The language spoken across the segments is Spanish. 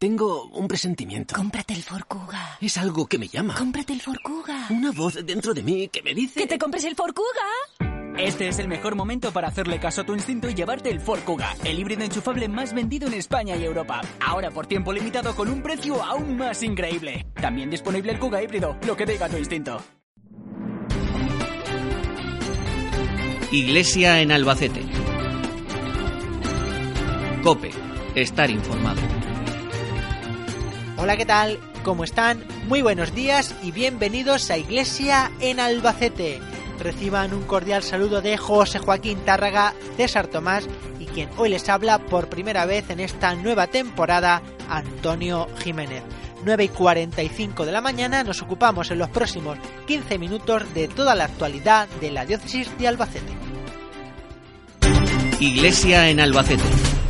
Tengo un presentimiento. Cómprate el Ford Kuga. Es algo que me llama. Cómprate el Ford Kuga. Una voz dentro de mí que me dice... ¡Que te compres el Ford Kuga! Este es el mejor momento para hacerle caso a tu instinto y llevarte el Ford Kuga, el híbrido enchufable más vendido en España y Europa. Ahora por tiempo limitado con un precio aún más increíble. También disponible el Kuga híbrido, lo que diga tu instinto. Iglesia en Albacete. COPE. Estar informado. Hola, ¿qué tal? ¿Cómo están? Muy buenos días y bienvenidos a Iglesia en Albacete. Reciban un cordial saludo de José Joaquín Tárraga, César Tomás y quien hoy les habla por primera vez en esta nueva temporada, Antonio Jiménez. 9:45 de la mañana nos ocupamos en los próximos 15 minutos de toda la actualidad de la diócesis de Albacete. Iglesia en Albacete.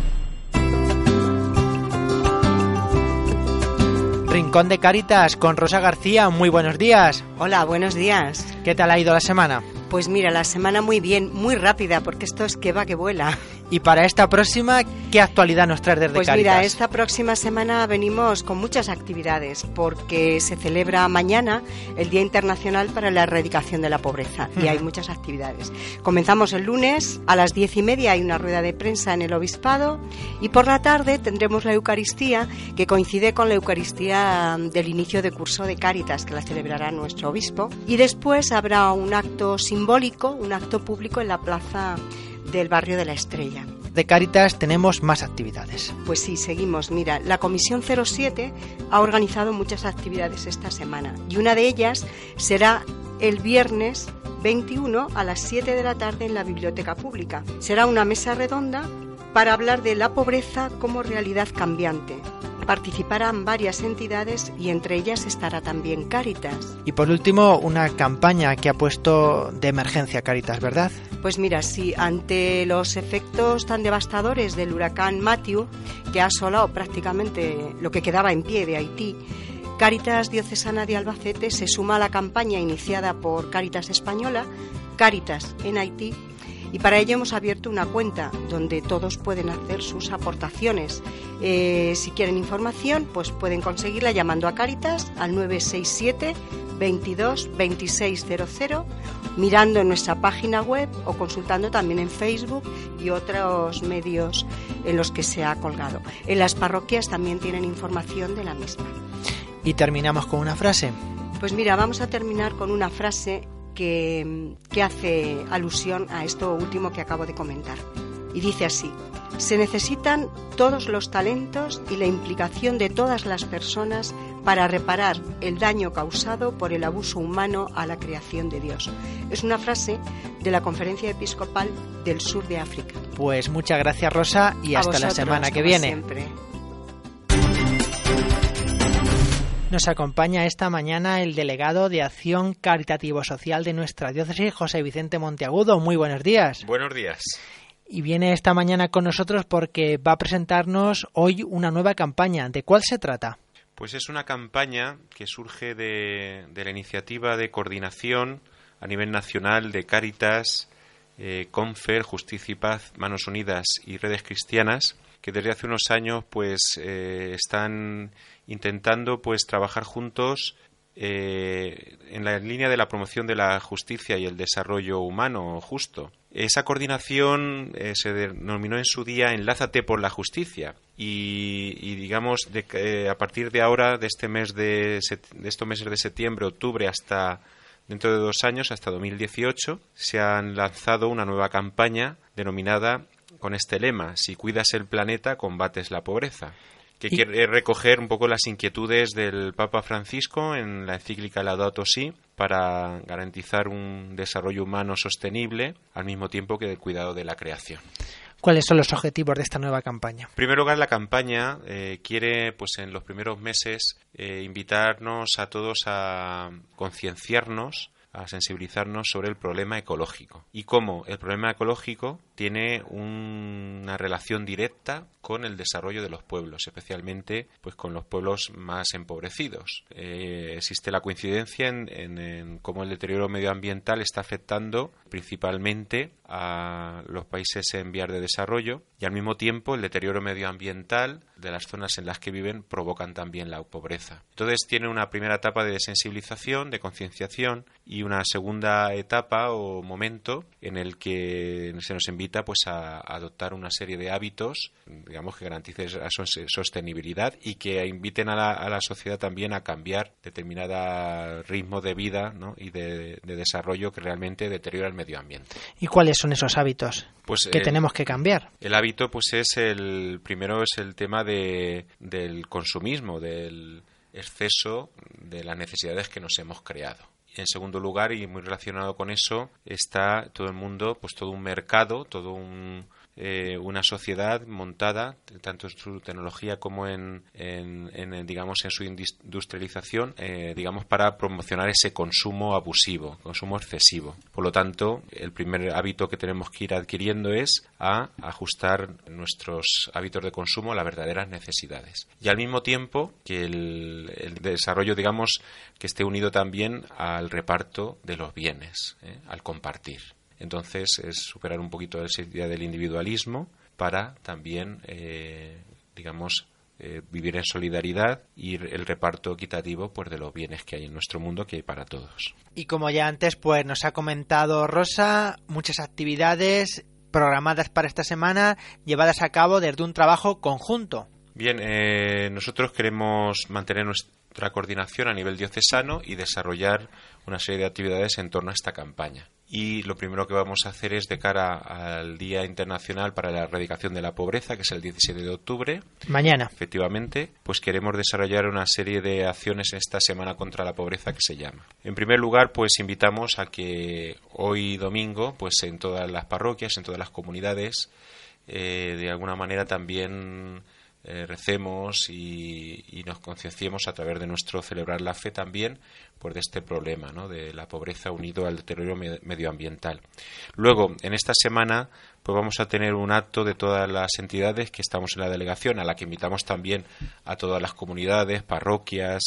Rincón de Cáritas con Rosa García, muy buenos días. Hola, buenos días. ¿Qué tal ha ido la semana? Pues mira, la semana muy bien, muy rápida, porque esto es que va que vuela. Y para esta próxima, ¿qué actualidad nos traes desde Cáritas? Pues mira, esta próxima semana venimos con muchas actividades, porque se celebra mañana el Día Internacional para la Erradicación de la Pobreza, y hay muchas actividades. Comenzamos el lunes, a las 10:30 hay una rueda de prensa en el Obispado, y por la tarde tendremos la Eucaristía, que coincide con la Eucaristía del inicio de curso de Cáritas, que la celebrará nuestro obispo, y después habrá un acto simbólico, un acto público en la plaza del barrio de la Estrella. De Cáritas tenemos más actividades. Pues sí, seguimos. Mira, la Comisión 07 ha organizado muchas actividades esta semana y una de ellas será el viernes 21 a las 7 de la tarde en la Biblioteca Pública. Será una mesa redonda para hablar de la pobreza como realidad cambiante. Participarán varias entidades y entre ellas estará también Cáritas. Y por último, una campaña que ha puesto de emergencia Cáritas, ¿verdad? Pues mira, sí, ante los efectos tan devastadores del huracán Matthew, que ha asolado prácticamente lo que quedaba en pie de Haití, Cáritas Diocesana de Albacete se suma a la campaña iniciada por Cáritas Española, Cáritas en Haití, y para ello hemos abierto una cuenta donde todos pueden hacer sus aportaciones. Si quieren información, pues pueden conseguirla llamando a Cáritas al 967 22 2600, mirando en nuestra página web o consultando también en Facebook y otros medios en los que se ha colgado. En las parroquias también tienen información de la misma. Y terminamos con una frase. Pues mira, vamos a terminar con una frase que hace alusión a esto último que acabo de comentar. Y dice así: se necesitan todos los talentos y la implicación de todas las personas para reparar el daño causado por el abuso humano a la creación de Dios. Es una frase de la Conferencia Episcopal del Sur de África. Pues muchas gracias, Rosa, y hasta la semana que viene. Siempre. Nos acompaña esta mañana el delegado de Acción Caritativo-Social de nuestra diócesis, José Vicente Monteagudo. Muy buenos días. Buenos días. Y viene esta mañana con nosotros porque va a presentarnos hoy una nueva campaña. ¿De cuál se trata? Pues es una campaña que surge de la iniciativa de coordinación a nivel nacional de Cáritas, Confer, Justicia y Paz, Manos Unidas y Redes Cristianas, que desde hace unos años pues están intentando pues trabajar juntos en la línea de la promoción de la justicia y el desarrollo humano justo. Esa coordinación se denominó en su día Enlázate por la Justicia y digamos a partir de ahora, de estos meses de septiembre, octubre hasta dentro de 2 años, hasta 2018, se han lanzado una nueva campaña denominada con este lema: si cuidas el planeta, combates la pobreza, que quiere recoger un poco las inquietudes del Papa Francisco en la encíclica Laudato Si para garantizar un desarrollo humano sostenible al mismo tiempo que el cuidado de la creación. ¿Cuáles son los objetivos de esta nueva campaña? En primer lugar, la campaña quiere, pues en los primeros meses, invitarnos a todos a concienciarnos a sensibilizarnos sobre el problema ecológico y cómo el problema ecológico tiene una relación directa con el desarrollo de los pueblos, especialmente pues con los pueblos más empobrecidos. Existe la coincidencia en cómo el deterioro medioambiental está afectando principalmente a los países en vías de desarrollo, y al mismo tiempo el deterioro medioambiental de las zonas en las que viven provocan también la pobreza. Entonces tiene una primera etapa de sensibilización, de concienciación, y una segunda etapa o momento en el que se nos invita pues a adoptar una serie de hábitos, digamos, que garanticen la sostenibilidad y que inviten a la sociedad también a cambiar determinado ritmo de vida, ¿no?, y de desarrollo que realmente deteriora el medio ambiente. ¿Y cuáles son esos hábitos que tenemos que cambiar? El hábito pues primero es el tema del consumismo, del exceso de las necesidades que nos hemos creado. En segundo lugar, y muy relacionado con eso, está todo el mundo, pues todo un mercado, una sociedad montada, tanto en su tecnología como digamos, en su industrialización, digamos, para promocionar ese consumo abusivo, consumo excesivo. Por lo tanto, el primer hábito que tenemos que ir adquiriendo es a ajustar nuestros hábitos de consumo a las verdaderas necesidades. Y al mismo tiempo que el desarrollo, digamos, que esté unido también al reparto de los bienes, al compartir. Entonces es superar un poquito esa idea del individualismo para también, vivir en solidaridad y el reparto equitativo pues de los bienes que hay en nuestro mundo, que hay para todos. Y como ya antes pues nos ha comentado Rosa, muchas actividades programadas para esta semana, llevadas a cabo desde un trabajo conjunto. Bien, nosotros queremos mantener nuestra coordinación a nivel diocesano y desarrollar una serie de actividades en torno a esta campaña. Y lo primero que vamos a hacer es, de cara al Día Internacional para la Erradicación de la Pobreza, que es el 17 de octubre. Mañana. Efectivamente, pues queremos desarrollar una serie de acciones en esta Semana contra la Pobreza que se llama. En primer lugar, pues invitamos a que hoy domingo, pues en todas las parroquias, en todas las comunidades, de alguna manera también recemos y nos concienciemos a través de nuestro celebrar la fe también pues de este problema, ¿no?, de la pobreza unido al deterioro medioambiental. Luego, en esta semana pues vamos a tener un acto de todas las entidades que estamos en la delegación, a la que invitamos también a todas las comunidades, parroquias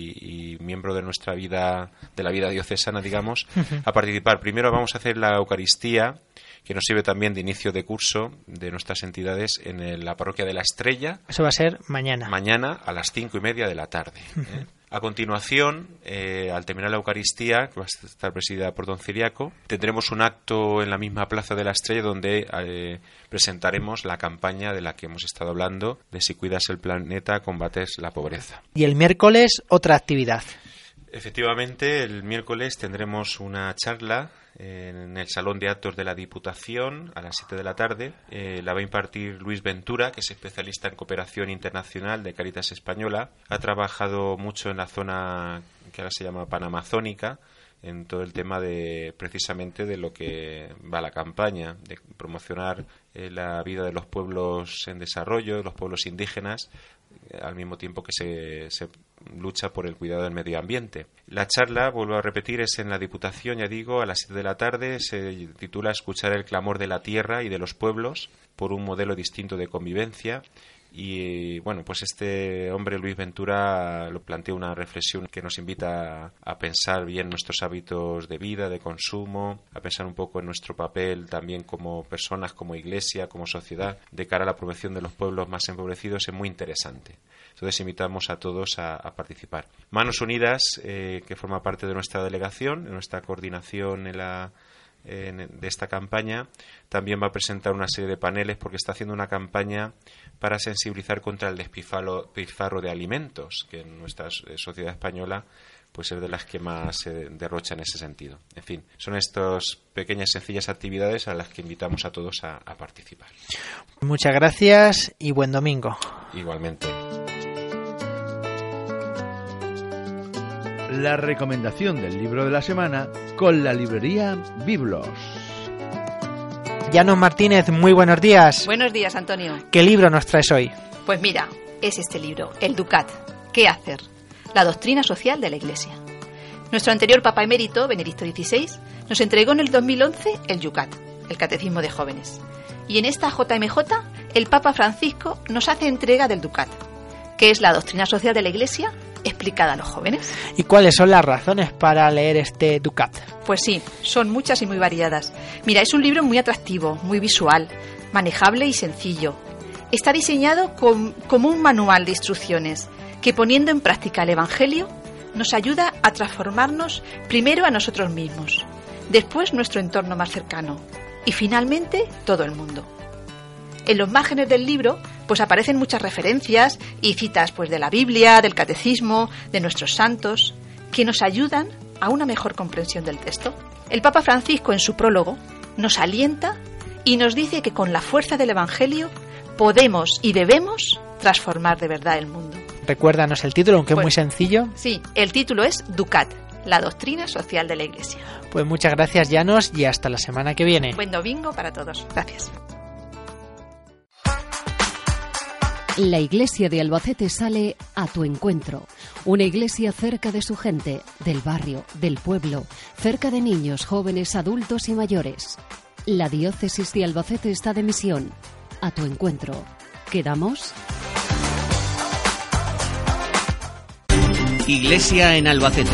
y miembros de nuestra vida, de la vida diocesana, digamos, a participar. Primero vamos a hacer la Eucaristía, que nos sirve también de inicio de curso de nuestras entidades en la parroquia de La Estrella. Eso va a ser mañana. Mañana a las 5:30 de la tarde. A continuación, al terminar la Eucaristía, que va a estar presidida por don Ciriaco, tendremos un acto en la misma plaza de La Estrella donde presentaremos la campaña de la que hemos estado hablando, de Si cuidas el planeta, combates la pobreza. Y el miércoles, otra actividad. Efectivamente, el miércoles tendremos una charla en el Salón de Actos de la Diputación a las 7 de la tarde. La va a impartir Luis Ventura, que es especialista en cooperación internacional de Cáritas Española. Ha trabajado mucho en la zona que ahora se llama panamazónica, en todo el tema precisamente de lo que va la campaña, de promocionar la vida de los pueblos en desarrollo, de los pueblos indígenas, al mismo tiempo que se lucha por el cuidado del medio ambiente. La charla, vuelvo a repetir, es en la Diputación, ya digo, a las 7 de la tarde. Se titula Escuchar el clamor de la tierra y de los pueblos por un modelo distinto de convivencia. Y bueno, pues este hombre, Luis Ventura, lo plantea una reflexión que nos invita a pensar bien nuestros hábitos de vida, de consumo, a pensar un poco en nuestro papel también como personas, como iglesia, como sociedad, de cara a la promoción de los pueblos más empobrecidos. Es muy interesante. Entonces invitamos a todos a participar. Manos Unidas, que forma parte de nuestra delegación, de nuestra coordinación de esta campaña, también va a presentar una serie de paneles porque está haciendo una campaña para sensibilizar contra el despilfarro de alimentos, que en nuestra sociedad española pues es de las que más se derrocha en ese sentido. En fin, son estas pequeñas sencillas actividades a las que invitamos a todos a participar. Muchas gracias y buen domingo. Igualmente. La recomendación del libro de la semana con la librería Biblos. Llanos Martínez, muy buenos días. Buenos días, Antonio. ¿Qué libro nos traes hoy? Pues mira, es este libro, El Ducat. ¿Qué hacer? La doctrina social de la Iglesia. Nuestro anterior Papa Emérito, Benedicto XVI, nos entregó en el 2011 el Yucat, el Catecismo de Jóvenes. Y en esta JMJ, el Papa Francisco nos hace entrega del Ducat, que es la doctrina social de la Iglesia explicada a los jóvenes. ¿Y cuáles son las razones para leer este Ducat? Pues sí, son muchas y muy variadas. Mira, es un libro muy atractivo, muy visual, manejable y sencillo. Está diseñado como un manual de instrucciones que, poniendo en práctica el Evangelio, nos ayuda a transformarnos primero a nosotros mismos, después nuestro entorno más cercano y finalmente todo el mundo. En los márgenes del libro pues aparecen muchas referencias y citas pues de la Biblia, del Catecismo, de nuestros santos, que nos ayudan a una mejor comprensión del texto. El Papa Francisco, en su prólogo, nos alienta y nos dice que con la fuerza del Evangelio podemos y debemos transformar de verdad el mundo. Recuérdanos el título, aunque es muy sencillo. Sí, el título es Ducat, la doctrina social de la Iglesia. Pues muchas gracias, Llanos, y hasta la semana que viene. Buen domingo para todos. Gracias. La Iglesia de Albacete sale a tu encuentro. Una iglesia cerca de su gente, del barrio, del pueblo, cerca de niños, jóvenes, adultos y mayores. La Diócesis de Albacete está de misión. A tu encuentro. ¿Quedamos? Iglesia en Albacete.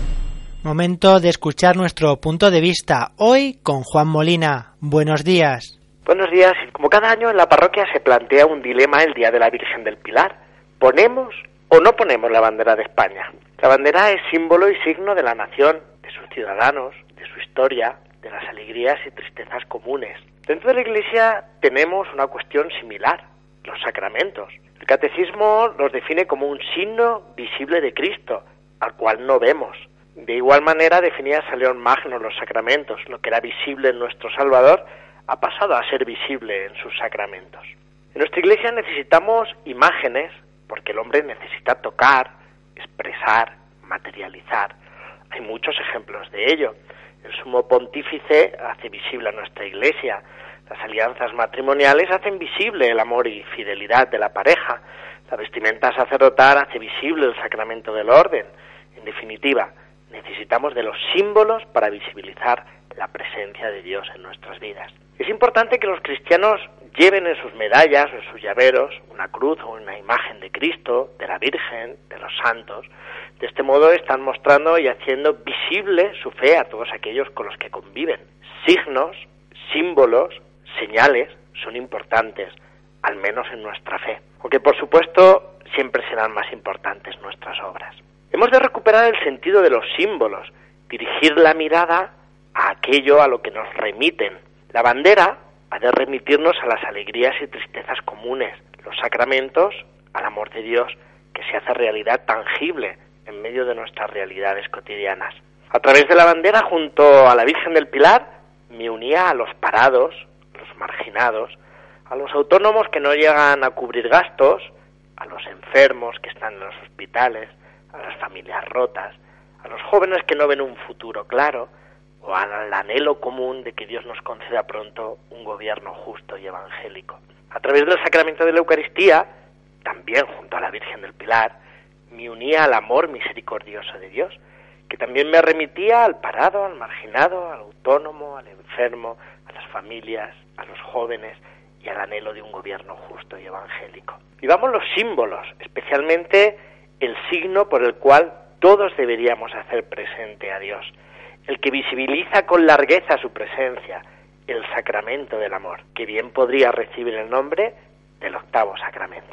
Momento de escuchar nuestro punto de vista. Hoy con Juan Molina. Buenos días. Buenos días. Como cada año en la parroquia se plantea un dilema el Día de la Virgen del Pilar. ¿Ponemos o no ponemos la bandera de España? La bandera es símbolo y signo de la nación, de sus ciudadanos, de su historia, de las alegrías y tristezas comunes. Dentro de la Iglesia tenemos una cuestión similar, los sacramentos. El Catecismo los define como un signo visible de Cristo, al cual no vemos. De igual manera definía San León Magno los sacramentos. Lo que era visible en nuestro Salvador ha pasado a ser visible en sus sacramentos. En nuestra Iglesia necesitamos imágenes, porque el hombre necesita tocar, expresar, materializar. Hay muchos ejemplos de ello. El sumo pontífice hace visible a nuestra Iglesia. Las alianzas matrimoniales hacen visible el amor y fidelidad de la pareja. La vestimenta sacerdotal hace visible el sacramento del orden. En definitiva, necesitamos de los símbolos para visibilizar la presencia de Dios en nuestras vidas. Es importante que los cristianos lleven en sus medallas o en sus llaveros una cruz o una imagen de Cristo, de la Virgen, de los santos. De este modo están mostrando y haciendo visible su fe a todos aquellos con los que conviven. Signos, símbolos, señales son importantes, al menos en nuestra fe. Aunque por supuesto siempre serán más importantes nuestras obras. Hemos de recuperar el sentido de los símbolos, dirigir la mirada a aquello a lo que nos remiten. La bandera ha de remitirnos a las alegrías y tristezas comunes, los sacramentos al amor de Dios que se hace realidad tangible en medio de nuestras realidades cotidianas. A través de la bandera, junto a la Virgen del Pilar, me unía a los parados, los marginados, a los autónomos que no llegan a cubrir gastos, a los enfermos que están en los hospitales, a las familias rotas, a los jóvenes que no ven un futuro claro, o al anhelo común de que Dios nos conceda pronto un gobierno justo y evangélico. A través del sacramento de la Eucaristía, también junto a la Virgen del Pilar, me unía al amor misericordioso de Dios, que también me remitía al parado, al marginado, al autónomo, al enfermo, a las familias, a los jóvenes y al anhelo de un gobierno justo y evangélico. Vivamos los símbolos, especialmente el signo por el cual todos deberíamos hacer presente a Dios, el que visibiliza con largueza su presencia, el sacramento del amor, que bien podría recibir el nombre del octavo sacramento.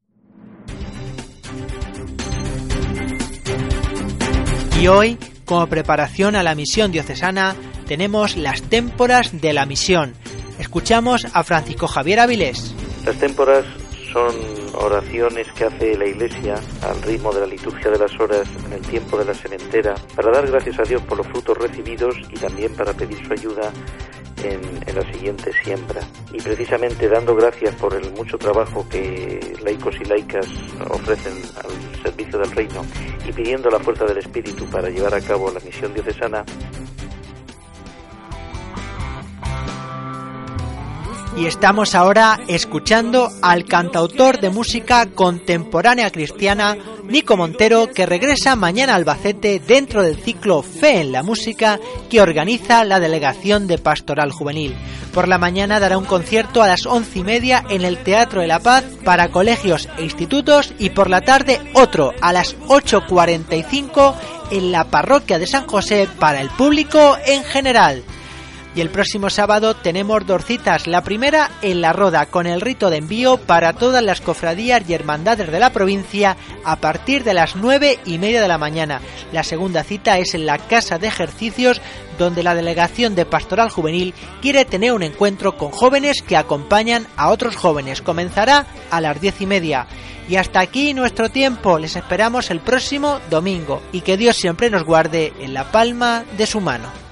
Y hoy, como preparación a la misión diocesana, tenemos las témporas de la misión. Escuchamos a Francisco Javier Avilés. Las témporas son oraciones que hace la Iglesia al ritmo de la liturgia de las horas en el tiempo de la sementera, para dar gracias a Dios por los frutos recibidos y también para pedir su ayuda en la siguiente siembra. Y precisamente dando gracias por el mucho trabajo que laicos y laicas ofrecen al servicio del reino y pidiendo la fuerza del Espíritu para llevar a cabo la misión diocesana. Y estamos ahora escuchando al cantautor de música contemporánea cristiana Nico Montero, que regresa mañana a Albacete dentro del ciclo Fe en la Música que organiza la Delegación de Pastoral Juvenil. Por la mañana dará un concierto a las 11:30 en el Teatro de la Paz para colegios e institutos, y por la tarde otro a las 8:45 en la parroquia de San José para el público en general. Y el próximo sábado tenemos 2 citas, la primera en La Roda con el rito de envío para todas las cofradías y hermandades de la provincia a partir de las 9:30 de la mañana. La segunda cita es en la Casa de Ejercicios, donde la Delegación de Pastoral Juvenil quiere tener un encuentro con jóvenes que acompañan a otros jóvenes. Comenzará a las 10:30. Y hasta aquí nuestro tiempo. Les esperamos el próximo domingo y que Dios siempre nos guarde en la palma de su mano.